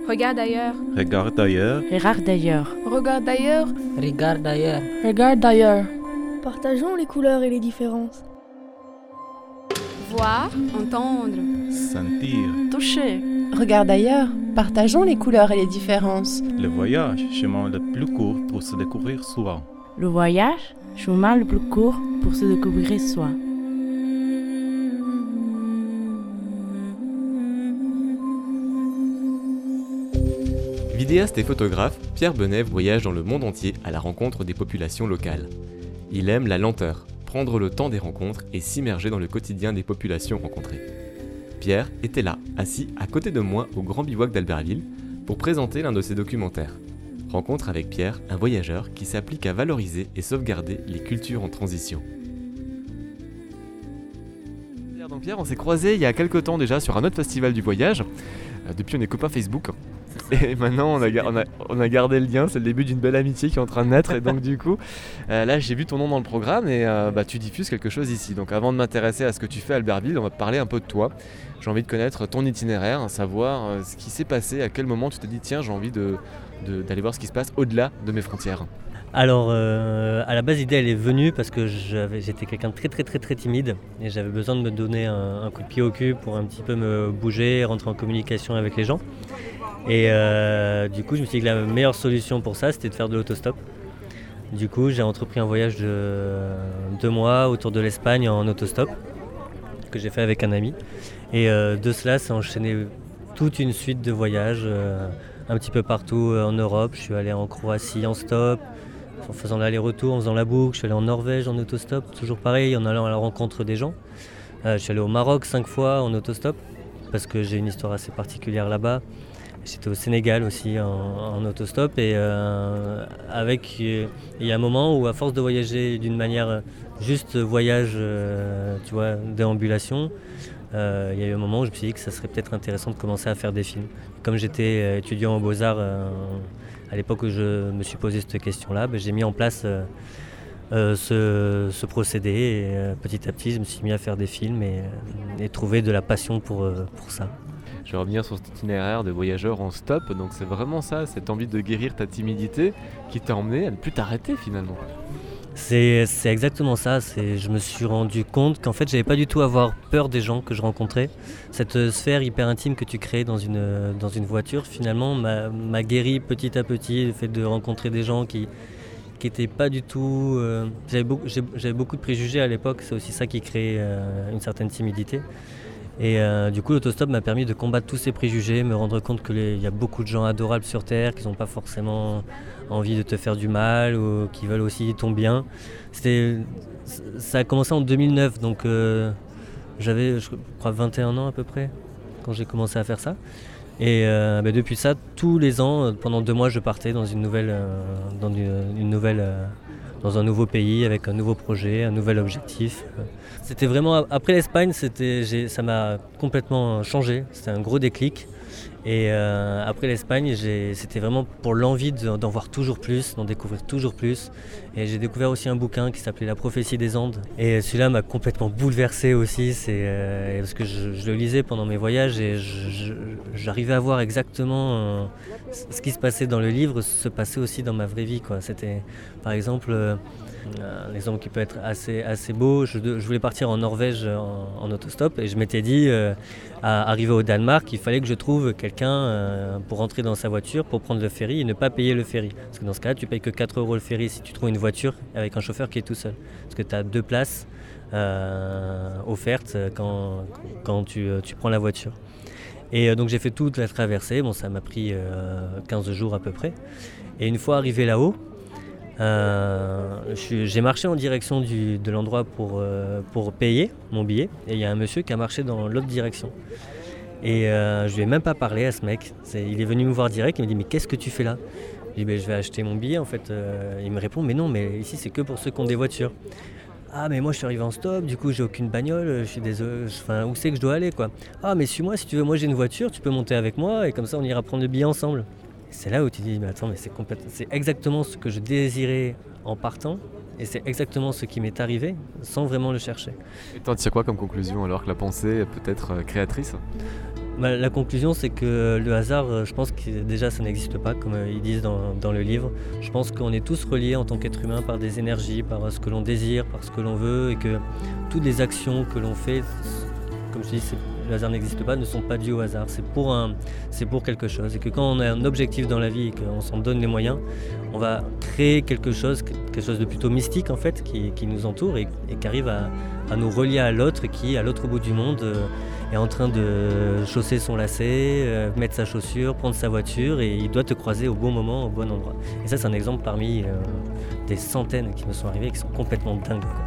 Regarde ailleurs. Regarde ailleurs. Regarde ailleurs. Regarde ailleurs. Regarde ailleurs. Regarde ailleurs. Partageons les couleurs et les différences. Voir, entendre. Sentir. Toucher. Regarde ailleurs. Partageons les couleurs et les différences. Le voyage, chemin le plus court pour se découvrir soi. Le voyage, chemin le plus court pour se découvrir soi. Vidéaste et photographe, Pierre Benève voyage dans le monde entier à la rencontre des populations locales. Il aime la lenteur, prendre le temps des rencontres et s'immerger dans le quotidien des populations rencontrées. Pierre était là, assis à côté de moi au Grand Bivouac d'Albertville, pour présenter l'un de ses documentaires. Rencontre avec Pierre, un voyageur qui s'applique à valoriser et sauvegarder les cultures en transition. Donc Pierre, on s'est croisés il y a quelques temps déjà sur un autre festival du voyage. Depuis, on est copains Facebook. Et maintenant, on a gardé le lien. C'est le début d'une belle amitié qui est en train de naître. Et donc, du coup, là, j'ai vu ton nom dans le programme et tu diffuses quelque chose ici. Donc, avant de m'intéresser à ce que tu fais à Albertville, on va parler un peu de toi. J'ai envie de connaître ton itinéraire, savoir ce qui s'est passé, à quel moment tu t'es dit tiens, j'ai envie d'aller voir ce qui se passe au-delà de mes frontières. Alors, à la base, l'idée, elle est venue parce que j'étais quelqu'un de très timide et j'avais besoin de me donner un coup de pied au cul pour un petit peu me bouger, rentrer en communication avec les gens. Et du coup, je me suis dit que la meilleure solution pour ça, c'était de faire de l'autostop. Du coup, j'ai entrepris un voyage de 2 mois autour de l'Espagne en autostop que j'ai fait avec un ami. Et de cela, s'est enchaîné toute une suite de voyages un petit peu partout en Europe. Je suis allé en Croatie en stop, en faisant l'aller-retour, en faisant la boucle. Je suis allé en Norvège en autostop, toujours pareil, en allant à la rencontre des gens. Je suis allé au Maroc 5 fois en autostop, parce que j'ai une histoire assez particulière là-bas. J'étais au Sénégal aussi en autostop. Et il y a un moment où, à force de voyager d'une manière juste voyage, déambulation, il y a eu un moment où je me suis dit que ça serait peut-être intéressant de commencer à faire des films. Comme j'étais étudiant aux Beaux-Arts à l'époque où je me suis posé cette question-là, j'ai mis en place ce procédé et petit à petit je me suis mis à faire des films et trouver de la passion pour ça. Je vais revenir sur cet itinéraire de voyageur en stop, donc c'est vraiment ça, cette envie de guérir ta timidité qui t'a emmené à ne plus t'arrêter finalement. C'est exactement ça, je me suis rendu compte qu'en fait j'avais pas du tout à avoir peur des gens que je rencontrais. Cette sphère hyper intime que tu crées dans une voiture finalement m'a guéri petit à petit, le fait de rencontrer des gens qui étaient pas du tout... J'avais beaucoup de préjugés à l'époque, c'est aussi ça qui crée une certaine timidité. Et du coup l'autostop m'a permis de combattre tous ces préjugés, me rendre compte qu'il y a beaucoup de gens adorables sur Terre qui n'ont pas forcément envie de te faire du mal ou qui veulent aussi ton bien. Ça a commencé en 2009, donc j'avais je crois 21 ans à peu près quand j'ai commencé à faire ça. Et depuis ça, tous les ans, pendant 2 mois, je partais dans dans un nouveau pays avec un nouveau projet, un nouvel objectif. C'était vraiment, après l'Espagne, ça m'a complètement changé, c'était un gros déclic. Et après l'Espagne, c'était vraiment pour l'envie d'en voir toujours plus, d'en découvrir toujours plus. Et j'ai découvert aussi un bouquin qui s'appelait La prophétie des Andes. Et celui-là m'a complètement bouleversé aussi, parce que je le lisais pendant mes voyages et j'arrivais à voir exactement ce qui se passait dans le livre, se passait aussi dans ma vraie vie, quoi. C'était par exemple... un exemple qui peut être assez beau, je voulais partir en Norvège en autostop et je m'étais dit à arriver au Danemark il fallait que je trouve quelqu'un pour rentrer dans sa voiture pour prendre le ferry et ne pas payer le ferry. Parce que dans ce cas-là tu payes que 4 € le ferry si tu trouves une voiture avec un chauffeur qui est tout seul. Parce que tu as 2 places offertes quand tu prends la voiture. Et donc j'ai fait toute la traversée, ça m'a pris 15 jours à peu près. Et une fois arrivé là-haut, j'ai marché en direction de l'endroit pour payer mon billet et il y a un monsieur qui a marché dans l'autre direction et je lui ai même pas parlé à ce mec. Il est venu me voir direct, il me dit mais qu'est-ce que tu fais là? Je lui ai dit je vais acheter mon billet en fait. Il me répond mais non, mais ici c'est que pour ceux qui ont des voitures. Ah mais moi je suis arrivé en stop, du coup j'ai aucune bagnole, je suis désolé, où c'est que je dois aller quoi? Ah mais suis-moi si tu veux, moi j'ai une voiture, tu peux monter avec moi et comme ça on ira prendre le billet ensemble. C'est là où tu dis, mais attends, mais c'est exactement ce que je désirais en partant et c'est exactement ce qui m'est arrivé sans vraiment le chercher. Et t'en tires quoi comme conclusion alors que la pensée peut être créatrice ? La conclusion, c'est que le hasard, je pense que déjà ça n'existe pas, comme ils disent dans le livre. Je pense qu'on est tous reliés en tant qu'être humain par des énergies, par ce que l'on désire, par ce que l'on veut, et que toutes les actions que l'on fait, comme je dis, le hasard n'existe pas, ne sont pas dues au hasard. C'est pour quelque chose. Et que quand on a un objectif dans la vie et qu'on s'en donne les moyens, on va créer quelque chose de plutôt mystique en fait, qui nous entoure et qui arrive à nous relier à l'autre, qui à l'autre bout du monde est en train de chausser son lacet, mettre sa chaussure, prendre sa voiture, et il doit te croiser au bon moment, au bon endroit. Et ça, c'est un exemple parmi des centaines qui me sont arrivés et qui sont complètement dingues, quoi.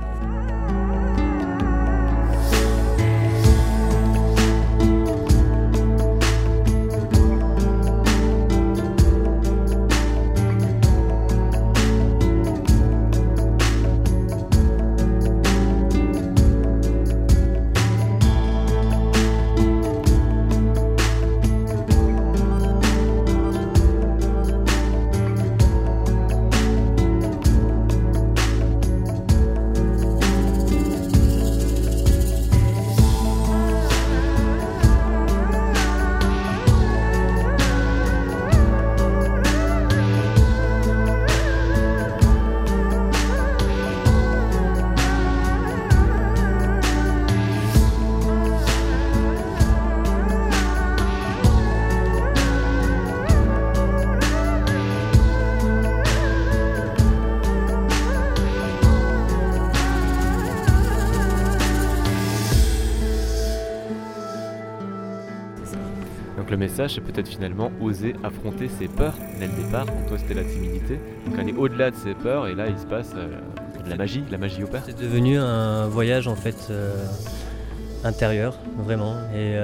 Donc le message, c'est peut-être finalement oser affronter ses peurs dès le départ. Pour toi, c'était la timidité. Donc aller au-delà de ses peurs, et là, il se passe de la magie opère. C'est devenu un voyage en fait intérieur, vraiment, et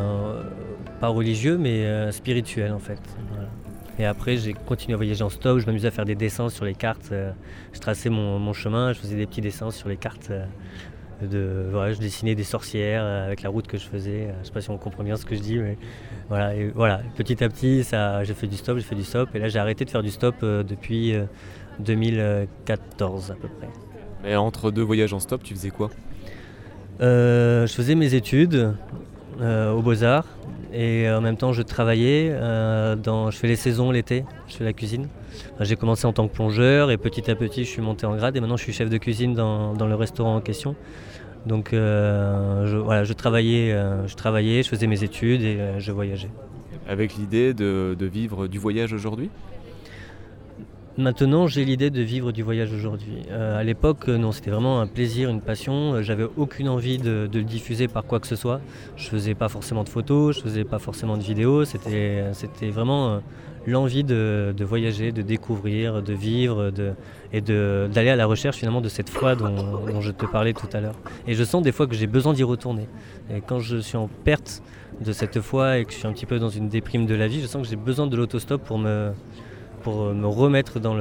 pas religieux, mais spirituel en fait. Voilà. Et après, j'ai continué à voyager en stop. Je m'amusais à faire des dessins sur les cartes. Je traçais mon chemin, je faisais des petits dessins sur les cartes. Je dessinais des sorcières avec la route que je faisais. Je sais pas si on comprend bien ce que je dis, mais voilà. Petit à petit, j'ai fait du stop, et là j'ai arrêté de faire du stop depuis 2014 à peu près. Mais entre deux voyages en stop, tu faisais quoi ? Je faisais mes études aux Beaux-Arts, et en même temps je travaillais. Je fais les saisons l'été, je fais la cuisine. J'ai commencé en tant que plongeur, et petit à petit je suis monté en grade, et maintenant je suis chef de cuisine dans le restaurant en question. Donc je travaillais, je faisais mes études et je voyageais. Avec l'idée de vivre du voyage aujourd'hui ? Maintenant, j'ai l'idée de vivre du voyage aujourd'hui. À l'époque, non, c'était vraiment un plaisir, une passion. J'avais aucune envie de le diffuser par quoi que ce soit. Je faisais pas forcément de photos, je faisais pas forcément de vidéos. C'était vraiment l'envie de voyager, de découvrir, de vivre, d'aller à la recherche finalement de cette foi dont je te parlais tout à l'heure. Et je sens des fois que j'ai besoin d'y retourner. Et quand je suis en perte de cette foi et que je suis un petit peu dans une déprime de la vie, je sens que j'ai besoin de l'autostop pour me remettre dans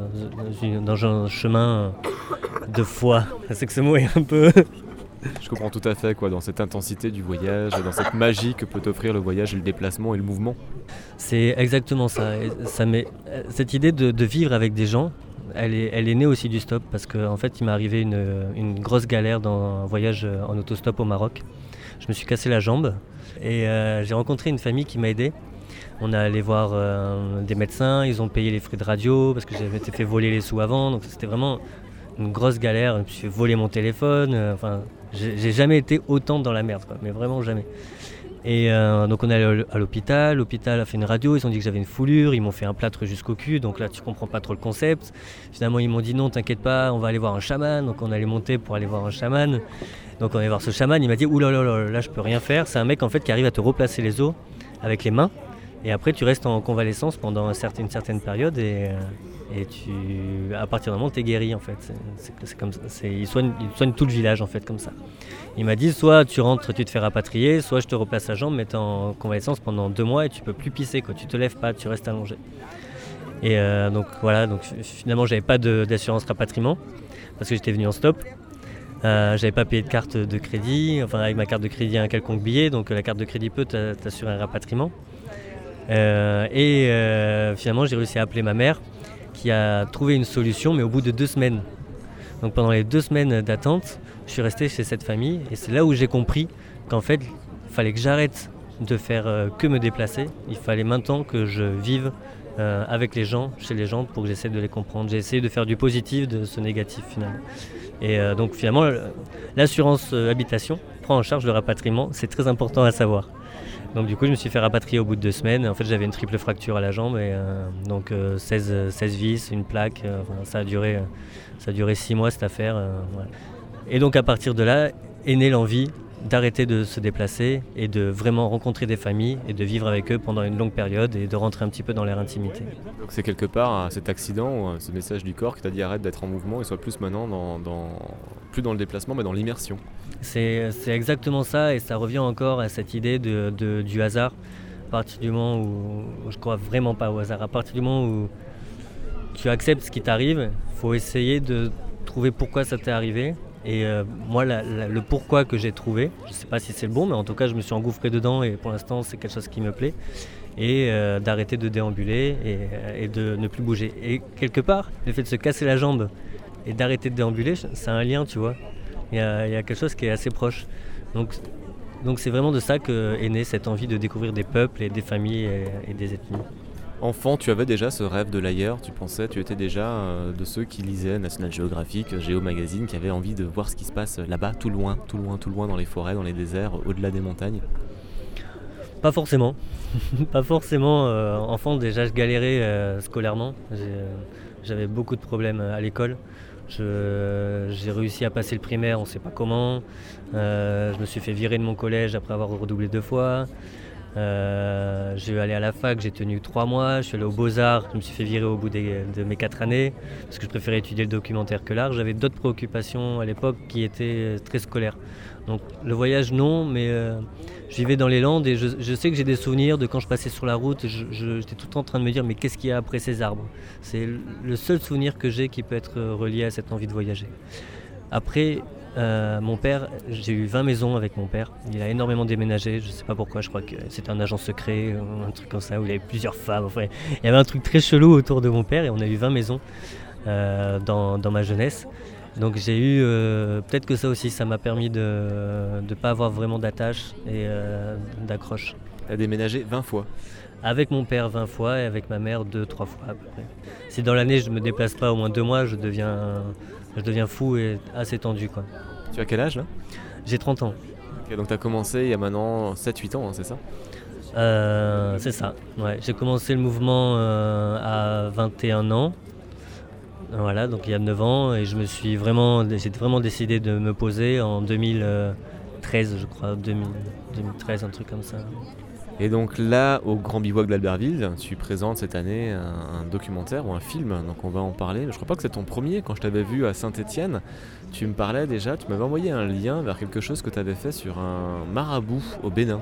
un chemin de foi. C'est que ce mot est un peu... Je comprends tout à fait, dans cette intensité du voyage, dans cette magie que peut offrir le voyage, le déplacement et le mouvement. C'est exactement ça. Cette idée de vivre avec des gens, elle est née aussi du stop, parce qu'en fait, il m'est arrivé une grosse galère dans un voyage en autostop au Maroc. Je me suis cassé la jambe, et j'ai rencontré une famille qui m'a aidé. On est allé voir des médecins, ils ont payé les frais de radio parce que j'avais été fait voler les sous avant, donc c'était vraiment une grosse galère. Je me suis fait voler mon téléphone, j'ai jamais été autant dans la merde, mais vraiment jamais. Et donc on est allé à l'hôpital a fait une radio, ils ont dit que j'avais une foulure, ils m'ont fait un plâtre jusqu'au cul, donc là tu comprends pas trop le concept. Finalement ils m'ont dit non, t'inquiète pas, on va aller voir un chaman, donc on allait monter pour aller voir un chaman. Donc on allait voir ce chaman, il m'a dit oulala, là je peux rien faire, c'est un mec en fait qui arrive à te replacer les os avec les mains. Et après, tu restes en convalescence pendant une certaine période, et à partir d'un moment, tu es guéri en fait. C'est comme ça. Il soigne tout le village en fait comme ça. Il m'a dit soit tu rentres, tu te fais rapatrier, soit je te replace la jambe, mais tu es en convalescence pendant 2 mois et tu peux plus pisser, tu te lèves pas, tu restes allongé. Et donc finalement, j'avais pas d'assurance rapatriement parce que j'étais venu en stop. J'avais pas payé de carte de crédit, avec ma carte de crédit un quelconque billet, donc la carte de crédit peut t'assurer un rapatriement. Finalement j'ai réussi à appeler ma mère qui a trouvé une solution, mais au bout de 2 semaines. Donc pendant les 2 semaines d'attente, je suis resté chez cette famille, et c'est là où j'ai compris qu'en fait il fallait que j'arrête de faire que me déplacer. Il fallait maintenant que je vive avec les gens, chez les gens, pour que j'essaie de les comprendre. J'ai essayé de faire du positif de ce négatif finalement. Et donc finalement, l'assurance habitation prend en charge le rapatriement, c'est très important à savoir. Donc du coup, je me suis fait rapatrier au bout de 2 semaines. En fait, j'avais une triple fracture à la jambe, et donc 16 vis, une plaque. Ça a duré 6 mois cette affaire. Voilà. Et donc à partir de là est née l'envie d'arrêter de se déplacer et de vraiment rencontrer des familles et de vivre avec eux pendant une longue période et de rentrer un petit peu dans leur intimité. Donc c'est quelque part cet accident ou ce message du corps qui t'a dit arrête d'être en mouvement et sois plus maintenant plus dans le déplacement mais dans l'immersion. C'est exactement ça, et ça revient encore à cette idée du hasard. À partir du moment où je crois vraiment pas au hasard, à partir du moment où tu acceptes ce qui t'arrive, il faut essayer de trouver pourquoi ça t'est arrivé. Et moi, le pourquoi que j'ai trouvé, je ne sais pas si c'est le bon, mais en tout cas, je me suis engouffré dedans et pour l'instant, c'est quelque chose qui me plaît. Et d'arrêter de déambuler et de ne plus bouger. Et quelque part, le fait de se casser la jambe et d'arrêter de déambuler, c'est un lien, tu vois. Il y a quelque chose qui est assez proche. Donc c'est vraiment de ça qu'est née cette envie de découvrir des peuples et des familles et des ethnies. Enfant, tu avais déjà ce rêve de l'ailleurs, tu étais déjà de ceux qui lisaient National Geographic, Géo Magazine, qui avaient envie de voir ce qui se passe là-bas, tout loin, dans les forêts, dans les déserts, au-delà des montagnes. Pas forcément. Pas forcément. Enfant, déjà, je galérais scolairement. J'avais beaucoup de problèmes à l'école. J'ai réussi à passer le primaire, on ne sait pas comment. Je me suis fait virer de mon collège après avoir redoublé 2 fois. Je suis allé à la fac, j'ai tenu 3 mois, je suis allé aux Beaux-Arts, je me suis fait virer au bout de mes 4 années parce que je préférais étudier le documentaire que l'art. J'avais d'autres préoccupations à l'époque qui étaient très scolaires. Donc le voyage non, mais je vivais dans les Landes et je sais que j'ai des souvenirs de quand je passais sur la route, j'étais tout le temps en train de me dire mais qu'est-ce qu'il y a après ces arbres ? C'est le seul souvenir que j'ai qui peut être relié à cette envie de voyager. Après, mon père, j'ai eu 20 maisons avec mon père. Il a énormément déménagé, je ne sais pas pourquoi, je crois que c'était un agent secret, un truc comme ça, où il y avait plusieurs femmes. Enfin, il y avait un truc très chelou autour de mon père et on a eu 20 maisons dans ma jeunesse. Donc j'ai eu, peut-être que ça aussi, ça m'a permis de ne pas avoir vraiment d'attache et d'accroche. Tu as déménagé 20 fois ? Avec mon père 20 fois et avec ma mère 2-3 fois à peu près. Si dans l'année je ne me déplace pas au moins 2 mois, je deviens fou et assez tendu, quoi. Tu as quel âge là ? J'ai 30 ans. Okay, donc tu as commencé il y a maintenant 7-8 ans, hein, c'est ça ? C'est ça, ouais. J'ai commencé le mouvement à 21 ans. Voilà, donc il y a 9 ans, et j'ai vraiment décidé de me poser en 2013, je crois, 2013, un truc comme ça. Et donc là, au Grand Bivouac d'Albertville, tu présentes cette année un documentaire ou un film, donc on va en parler. Je crois pas que c'est ton premier. Quand je t'avais vu à Saint-Étienne, tu me parlais déjà, tu m'avais envoyé un lien vers quelque chose que tu avais fait sur un marabout au Bénin.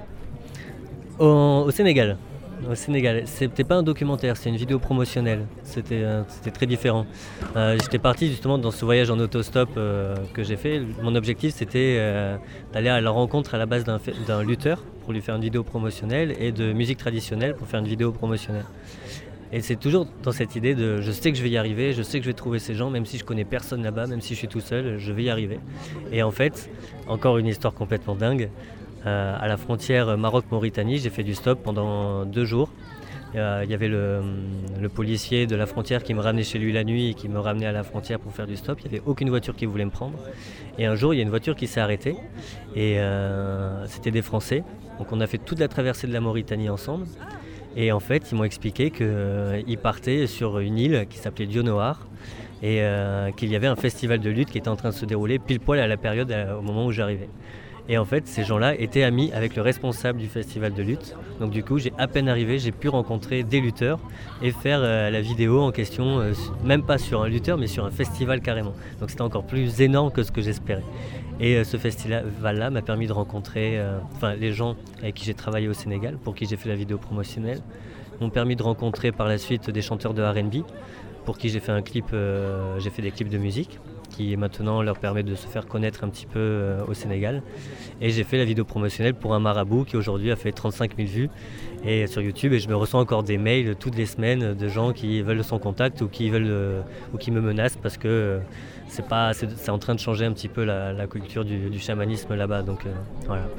Au Sénégal. C'était pas un documentaire, c'est une vidéo promotionnelle. C'était très différent. J'étais parti justement dans ce voyage en autostop que j'ai fait. Mon objectif, c'était d'aller à la rencontre à la base d'un lutteur pour lui faire une vidéo promotionnelle et de musique traditionnelle pour faire une vidéo promotionnelle. Et c'est toujours dans cette idée de je sais que je vais y arriver, je sais que je vais trouver ces gens, même si je connais personne là-bas, même si je suis tout seul, je vais y arriver. Et en fait, encore une histoire complètement dingue. À la frontière Maroc-Mauritanie, j'ai fait du stop pendant 2 jours. Il y avait le policier de la frontière qui me ramenait chez lui la nuit et qui me ramenait à la frontière pour faire du stop. Il n'y avait aucune voiture qui voulait me prendre. Et un jour, il y a une voiture qui s'est arrêtée. Et c'était des Français. Donc on a fait toute la traversée de la Mauritanie ensemble. Et en fait, ils m'ont expliqué qu'ils partaient sur une île qui s'appelait Dionoar. Et qu'il y avait un festival de lutte qui était en train de se dérouler pile poil à la période au moment où j'arrivais. Et en fait, ces gens-là étaient amis avec le responsable du festival de lutte. Donc du coup, j'ai à peine arrivé, j'ai pu rencontrer des lutteurs et faire la vidéo en question, même pas sur un lutteur, mais sur un festival carrément. Donc c'était encore plus énorme que ce que j'espérais. Et ce festival-là m'a permis de rencontrer les gens avec qui j'ai travaillé au Sénégal, pour qui j'ai fait la vidéo promotionnelle, m'ont permis de rencontrer par la suite des chanteurs de R&B, pour qui j'ai fait j'ai fait des clips de musique, qui maintenant leur permet de se faire connaître un petit peu au Sénégal. Et j'ai fait la vidéo promotionnelle pour un marabout qui aujourd'hui a fait 35 000 vues sur YouTube, et je me reçois encore des mails toutes les semaines de gens qui veulent son contact ou qui me menacent parce que c'est en train de changer un petit peu la culture du chamanisme là-bas. Donc voilà.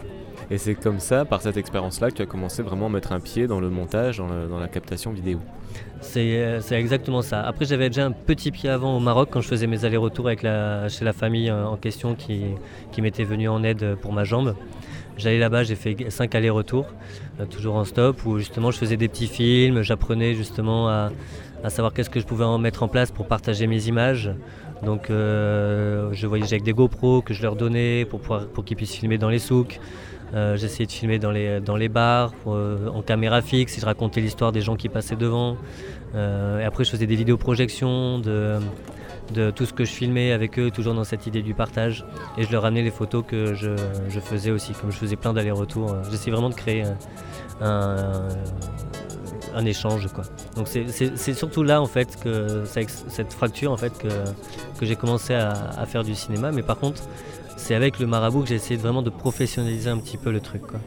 Et c'est comme ça, par cette expérience-là, que tu as commencé vraiment à mettre un pied dans le montage, dans la captation vidéo. C'est exactement ça. Après, j'avais déjà un petit pied avant au Maroc quand je faisais mes allers-retours chez la famille en question qui m'était venue en aide pour ma jambe. J'allais là-bas, j'ai fait 5 allers-retours, toujours en stop, où justement je faisais des petits films, j'apprenais justement à savoir qu'est-ce que je pouvais en mettre en place pour partager mes images. Donc je voyageais avec des GoPro que je leur donnais pour qu'ils puissent filmer dans les souks. J'essayais de filmer dans les bars, en caméra fixe, et je racontais l'histoire des gens qui passaient devant. Et après je faisais des vidéoprojections de tout ce que je filmais avec eux, toujours dans cette idée du partage. Et je leur ramenais les photos que je faisais aussi, comme je faisais plein d'allers-retours. J'essayais vraiment de créer un échange, quoi. Donc c'est surtout là en fait que cette fracture en fait que j'ai commencé à faire du cinéma. Mais par contre, c'est avec le marabout que j'ai essayé vraiment de professionnaliser un petit peu le truc, quoi.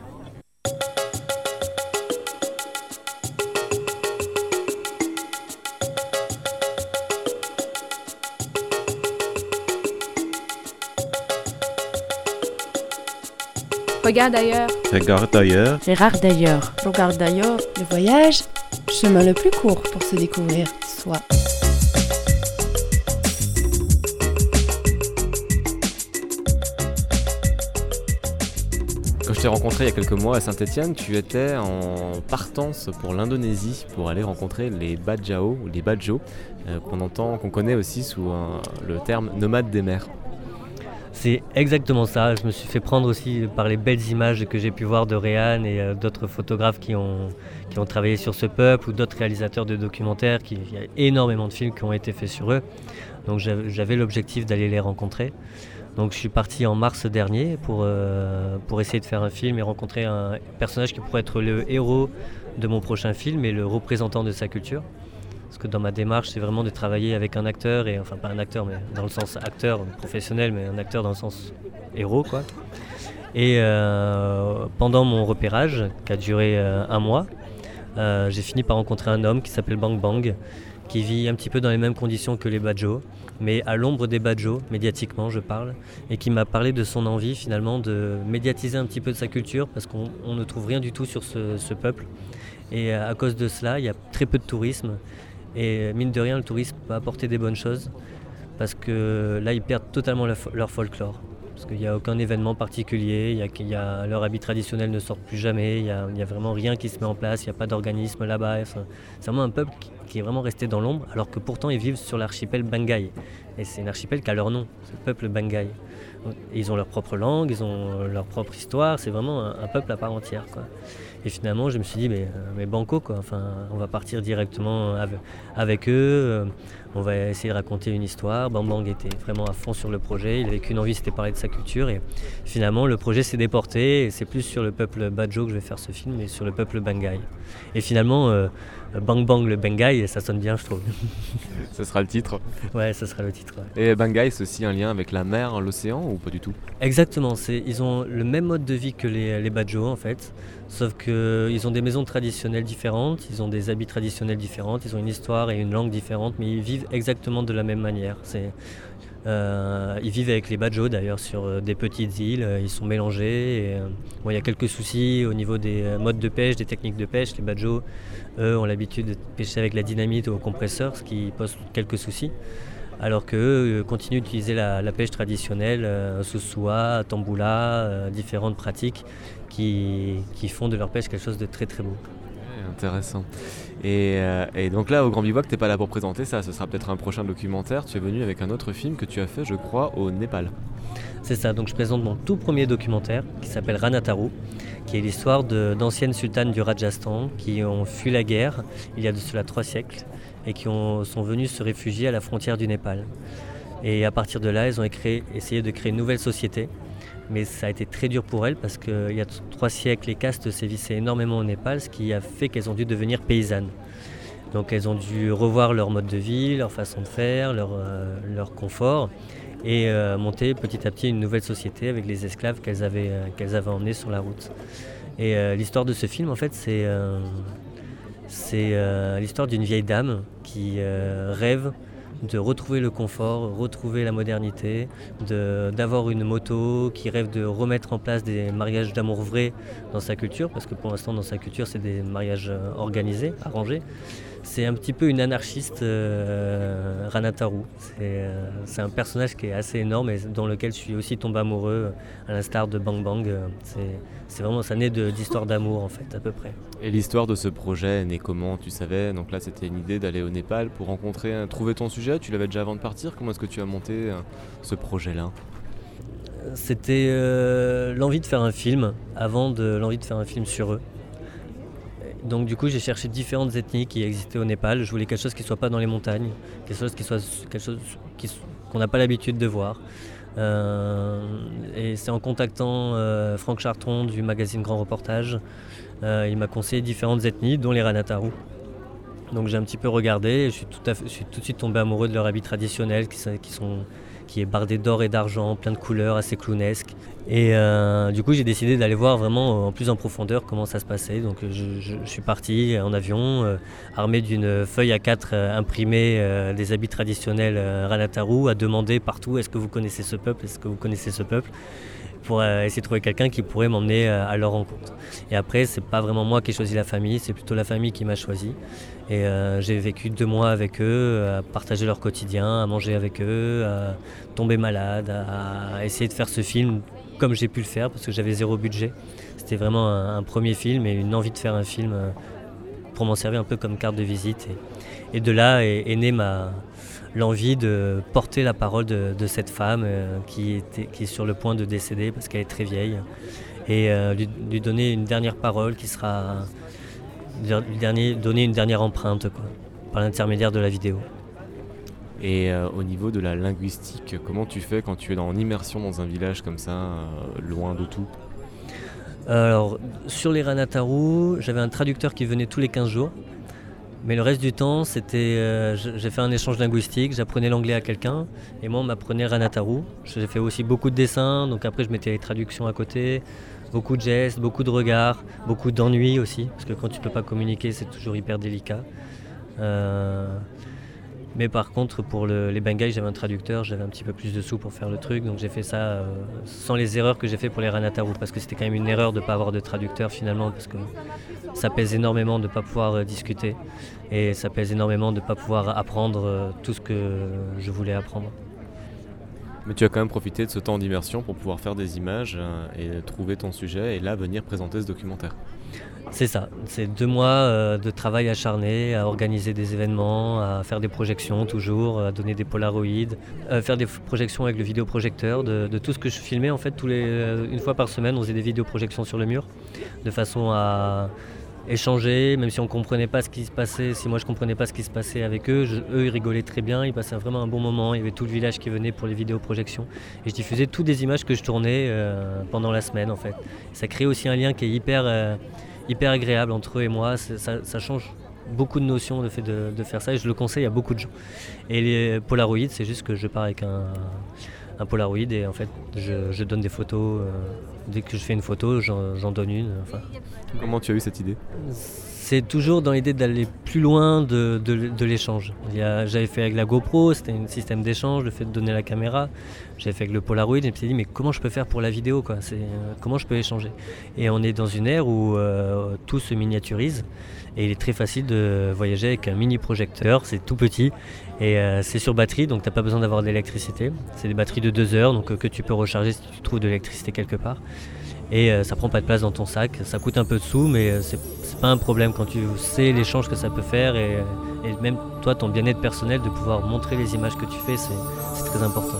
Regarde ailleurs. Regarde ailleurs. Gérard d'ailleurs. Regarde d'ailleurs. Le voyage, chemin le plus court pour se découvrir soi. Quand je t'ai rencontré il y a quelques mois à Saint-Étienne, tu étais en partance pour l'Indonésie pour aller rencontrer les Bajau ou les Bajo, qu'on connaît aussi sous le terme nomade des mers. C'est exactement ça. Je me suis fait prendre aussi par les belles images que j'ai pu voir de Réan et d'autres photographes qui ont travaillé sur ce peuple, ou d'autres réalisateurs de documentaires. Il y a énormément de films qui ont été faits sur eux. Donc j'avais l'objectif d'aller les rencontrer. Donc je suis parti en mars dernier pour essayer de faire un film et rencontrer un personnage qui pourrait être le héros de mon prochain film et le représentant de sa culture. Parce que dans ma démarche, c'est vraiment de travailler avec un acteur, et enfin pas un acteur, mais dans le sens acteur professionnel, mais un acteur dans le sens héros, quoi. Et pendant mon repérage, qui a duré un mois, j'ai fini par rencontrer un homme qui s'appelle Bang Bang, qui vit un petit peu dans les mêmes conditions que les Bajau, mais à l'ombre des Bajau, médiatiquement je parle, et qui m'a parlé de son envie finalement de médiatiser un petit peu de sa culture, parce qu'on ne trouve rien du tout sur ce peuple. Et à cause de cela, il y a très peu de tourisme. Et mine de rien, le tourisme peut apporter des bonnes choses, parce que là, ils perdent totalement leur folklore. Parce qu'il n'y a aucun événement particulier, leurs habits traditionnels ne sortent plus jamais, il n'y a vraiment rien qui se met en place, il n'y a pas d'organisme là-bas. Enfin, c'est vraiment un peuple qui est vraiment resté dans l'ombre, alors que pourtant ils vivent sur l'archipel Bangai. Et c'est un archipel qui a leur nom, c'est le peuple Bangai. Et ils ont leur propre langue, ils ont leur propre histoire, c'est vraiment un peuple à part entière, quoi. Et finalement, je me suis dit, mais banco, quoi. Enfin, on va partir directement avec eux, on va essayer de raconter une histoire. Bang Bang était vraiment à fond sur le projet, il n'avait qu'une envie, c'était parler de sa culture. Et finalement, le projet s'est déporté, et c'est plus sur le peuple Bajau que je vais faire ce film, mais sur le peuple Bangai. Et finalement, Bang Bang le Bangai, ça sonne bien, je trouve. Ce sera le titre. Ouais, ce sera le titre. Ouais. Et Bangai, c'est aussi un lien avec la mer, l'océan, ou pas du tout? Exactement, ils ont le même mode de vie que les Bajau en fait, sauf qu'ils ont des maisons traditionnelles différentes, ils ont des habits traditionnels différents, ils ont une histoire et une langue différentes, mais ils vivent exactement de la même manière. Ils vivent avec les Bajau d'ailleurs sur des petites îles, ils sont mélangés. Et, il y a quelques soucis au niveau des modes de pêche, des techniques de pêche. Les Bajau, eux, ont l'habitude de pêcher avec la dynamite ou au compresseur, ce qui pose quelques soucis. Alors qu'eux continuent d'utiliser la pêche traditionnelle, Susua, Tamboula, différentes pratiques qui font de leur pêche quelque chose de très très beau. Ouais, intéressant. Et donc là, au Grand Bivouac, t'es pas là pour présenter ça, ce sera peut-être un prochain documentaire. Tu es venu avec un autre film que tu as fait, je crois, au Népal. C'est ça, donc je présente mon tout premier documentaire qui s'appelle Ranataru, qui est l'histoire d'anciennes sultanes du Rajasthan qui ont fui la guerre il y a de cela 3 siècles et qui sont venues se réfugier à la frontière du Népal. Et à partir de là, elles ont essayé de créer une nouvelle société, mais ça a été très dur pour elles parce qu'il y a 3 siècles, les castes sévissaient énormément au Népal, ce qui a fait qu'elles ont dû devenir paysannes. Donc elles ont dû revoir leur mode de vie, leur façon de faire, leur confort, et monter petit à petit une nouvelle société avec les esclaves qu'elles avaient emmenés sur la route. Et l'histoire de ce film, en fait, c'est l'histoire d'une vieille dame qui rêve de retrouver le confort, retrouver la modernité, d'avoir une moto, qui rêve de remettre en place des mariages d'amour vrais dans sa culture, parce que pour l'instant dans sa culture c'est des mariages organisés, arrangés. C'est un petit peu une anarchiste Ranataru. C'est un personnage qui est assez énorme et dans lequel je suis aussi tombé amoureux, à l'instar de Bang Bang. C'est vraiment, ça naît d'histoires d'amour en fait, à peu près. Et l'histoire de ce projet est née comment, tu savais? Donc là c'était une idée d'aller au Népal pour trouver ton sujet. Tu l'avais déjà avant de partir? Comment est-ce que tu as monté ce projet-là? C'était l'envie de faire un film, l'envie de faire un film sur eux. Donc du coup j'ai cherché différentes ethnies qui existaient au Népal. Je voulais quelque chose qui ne soit pas dans les montagnes, quelque chose qu'on n'a pas l'habitude de voir. Et c'est en contactant Franck Chartron du magazine Grand Reportage, il m'a conseillé différentes ethnies, dont les Ranataru. Donc j'ai un petit peu regardé et je suis tout de suite tombé amoureux de leur habit traditionnel qui est bardé d'or et d'argent, plein de couleurs, assez clownesques. Et du coup j'ai décidé d'aller voir vraiment plus en profondeur comment ça se passait. Donc je suis parti en avion, armé d'une feuille A4 imprimée des habits traditionnels Ranataru, à demander partout: est-ce que vous connaissez ce peuple, est-ce que vous connaissez ce peuple, pour essayer de trouver quelqu'un qui pourrait m'emmener à leur rencontre. Et après, c'est pas vraiment moi qui ai choisi la famille, c'est plutôt la famille qui m'a choisi. Et j'ai vécu 2 mois avec eux, à partager leur quotidien, à manger avec eux, à tomber malade, à essayer de faire ce film comme j'ai pu le faire, parce que j'avais 0 budget. C'était vraiment un premier film et une envie de faire un film pour m'en servir un peu comme carte de visite. Et de là est née l'envie de porter la parole de cette femme qui est sur le point de décéder parce qu'elle est très vieille, et lui donner une dernière parole qui sera donner une dernière empreinte, quoi, par l'intermédiaire de la vidéo. Et au niveau de la linguistique, comment tu fais quand tu es en immersion dans un village comme ça, loin de tout? Alors, sur les Ranataru, j'avais un traducteur qui venait tous les 15 jours. Mais le reste du temps, j'ai fait un échange linguistique, j'apprenais l'anglais à quelqu'un et moi on m'apprenait Ranataru. J'ai fait aussi beaucoup de dessins, donc après je mettais les traductions à côté, beaucoup de gestes, beaucoup de regards, beaucoup d'ennuis aussi, parce que quand tu peux pas communiquer c'est toujours hyper délicat. Mais par contre pour les Bengai j'avais un traducteur, j'avais un petit peu plus de sous pour faire le truc, donc j'ai fait ça sans les erreurs que j'ai fait pour les Ranataru, parce que c'était quand même une erreur de ne pas avoir de traducteur finalement, parce que ça pèse énormément de ne pas pouvoir discuter, et ça pèse énormément de ne pas pouvoir apprendre tout ce que je voulais apprendre. Mais tu as quand même profité de ce temps d'immersion pour pouvoir faire des images et trouver ton sujet et là venir présenter ce documentaire. C'est ça, c'est 2 mois de travail acharné, à organiser des événements, à faire des projections toujours, à donner des polaroïdes, faire des projections avec le vidéoprojecteur, de tout ce que je filmais en fait. Une fois par semaine on faisait des vidéoprojections sur le mur, de façon à échanger, même si on comprenait pas ce qui se passait, si moi je comprenais pas ce qui se passait avec eux, eux ils rigolaient très bien, ils passaient vraiment un bon moment, il y avait tout le village qui venait pour les vidéoprojections et je diffusais toutes des images que je tournais pendant la semaine en fait. Ça crée aussi un lien qui est hyper agréable entre eux et moi, ça change beaucoup de notions le fait de faire ça et je le conseille à beaucoup de gens. Et les Polaroids, c'est juste que je pars avec un Polaroid et en fait je donne des photos, dès que je fais une photo j'en donne une. Enfin. Comment tu as eu cette idée? C'est toujours dans l'idée d'aller plus loin de l'échange. J'avais fait avec la GoPro, c'était un système d'échange, le fait de donner la caméra. J'avais fait avec le Polaroid et je me suis dit mais comment je peux faire pour la vidéo quoi, comment je peux échanger. Et on est dans une ère où tout se miniaturise et il est très facile de voyager avec un mini projecteur, c'est tout petit et c'est sur batterie donc tu n'as pas besoin d'avoir de l'électricité. C'est des batteries de 2 heures donc que tu peux recharger si tu trouves de l'électricité quelque part. Et ça prend pas de place dans ton sac, ça coûte un peu de sous mais c'est pas un problème quand tu sais l'échange que ça peut faire et même toi ton bien-être personnel de pouvoir montrer les images que tu fais c'est très important.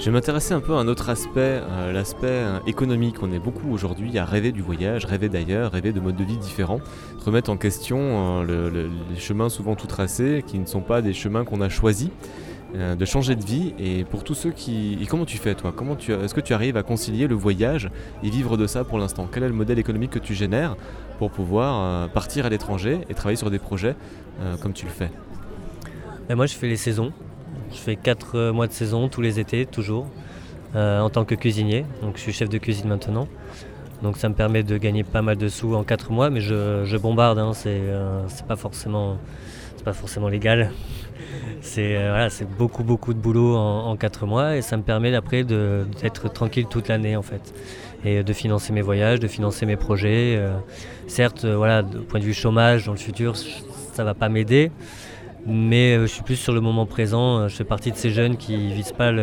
Je vais m'intéresser un peu à un autre aspect, l'aspect économique. On est beaucoup aujourd'hui à rêver du voyage, rêver d'ailleurs, rêver de modes de vie différents, remettre en question les chemins souvent tout tracés, qui ne sont pas des chemins qu'on a choisis, de changer de vie. Et pour tous ceux qui... Et comment tu fais toi ? Est-ce que tu arrives à concilier le voyage et vivre de ça pour l'instant ? Quel est le modèle économique que tu génères pour pouvoir partir à l'étranger et travailler sur des projets comme tu le fais ? Moi je fais les saisons. Je fais 4 mois de saison tous les étés, toujours, en tant que cuisinier. Donc je suis chef de cuisine maintenant. Donc ça me permet de gagner pas mal de sous en 4 mois, mais je bombarde, hein, c'est pas forcément légal. C'est beaucoup de boulot en 4 mois, et ça me permet après d'être tranquille toute l'année en fait. Et de financer mes voyages, de financer mes projets. Certes, du point de vue chômage, dans le futur, ça va pas m'aider. Mais je suis plus sur le moment présent. Je fais partie de ces jeunes qui visent pas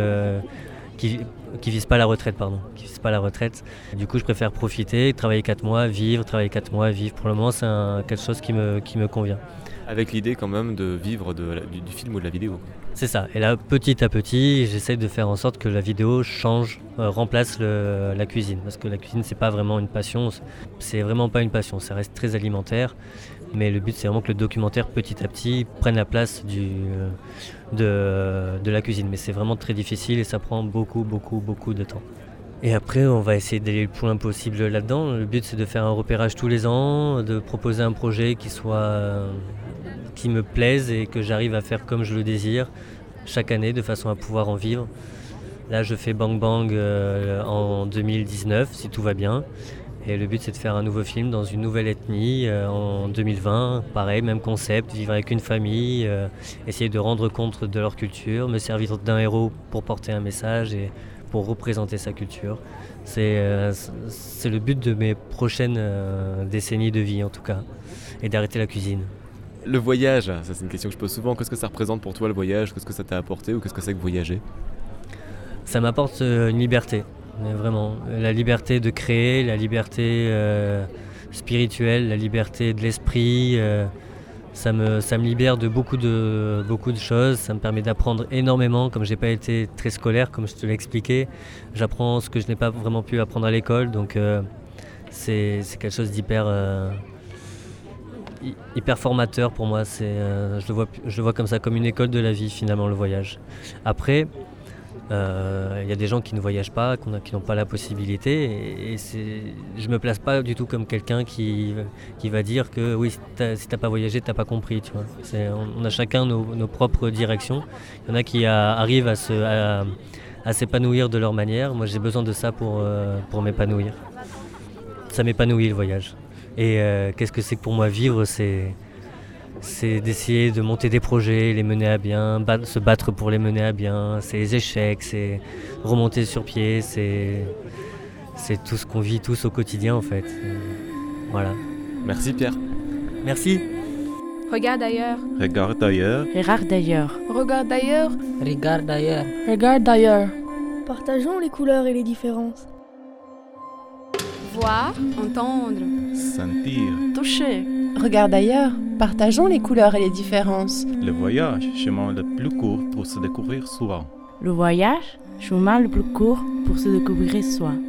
la retraite. Du coup, je préfère profiter, travailler 4 mois, vivre. Pour le moment, c'est quelque chose qui me convient. Avec l'idée quand même de vivre du film ou de la vidéo. C'est ça. Et là, petit à petit, j'essaie de faire en sorte que la vidéo remplace la cuisine. Parce que la cuisine, c'est pas vraiment une passion. C'est vraiment pas une passion. Ça reste très alimentaire. Mais le but, c'est vraiment que le documentaire, petit à petit, prenne la place de la cuisine. Mais c'est vraiment très difficile et ça prend beaucoup de temps. Et après, on va essayer d'aller le plus loin possible là-dedans. Le but, c'est de faire un repérage tous les ans, de proposer un projet qui me plaise et que j'arrive à faire comme je le désire chaque année, de façon à pouvoir en vivre. Là, je fais Bang Bang en 2019, si tout va bien. Et le but, c'est de faire un nouveau film dans une nouvelle ethnie en 2020. Pareil, même concept, vivre avec une famille, essayer de rendre compte de leur culture, me servir d'un héros pour porter un message et pour représenter sa culture. C'est le but de mes prochaines décennies de vie en tout cas, et d'arrêter la cuisine. Le voyage, ça c'est une question que je pose souvent. Qu'est-ce que ça représente pour toi le voyage ? Qu'est-ce que ça t'a apporté ou qu'est-ce que c'est que voyager ? Ça m'apporte une liberté. Mais vraiment, la liberté de créer, la liberté spirituelle, la liberté de l'esprit, ça me libère de beaucoup de choses, ça me permet d'apprendre énormément. Comme j'ai pas été très scolaire, comme je te l'ai expliqué, j'apprends ce que je n'ai pas vraiment pu apprendre à l'école, donc c'est quelque chose d'hyper formateur pour moi. Je le vois comme ça, comme une école de la vie finalement, le voyage. Après, y a des gens qui ne voyagent pas, qui n'ont pas la possibilité, et je me place pas du tout comme quelqu'un qui va dire que oui, si t'as pas voyagé, t'as pas compris, tu vois. On a chacun nos propres directions. Il y en a qui arrivent à s'épanouir de leur manière. Moi, j'ai besoin de ça pour m'épanouir. Ça m'épanouit le voyage. Et qu'est-ce que c'est que pour moi vivre, c'est d'essayer de monter des projets, les mener à bien, se battre pour les mener à bien, c'est les échecs, c'est remonter sur pied, c'est tout ce qu'on vit tous au quotidien en fait. Voilà. Merci Pierre. Merci. Regarde ailleurs. Regarde ailleurs. Regarde d'ailleurs. Regarde d'ailleurs. Regarde d'ailleurs. Regarde d'ailleurs. Partageons les couleurs et les différences. Voir, entendre. Sentir. Toucher. Regarde ailleurs. Partageons les couleurs et les différences. Le voyage, chemin le plus court pour se découvrir soi. Le voyage, chemin le plus court pour se découvrir soi.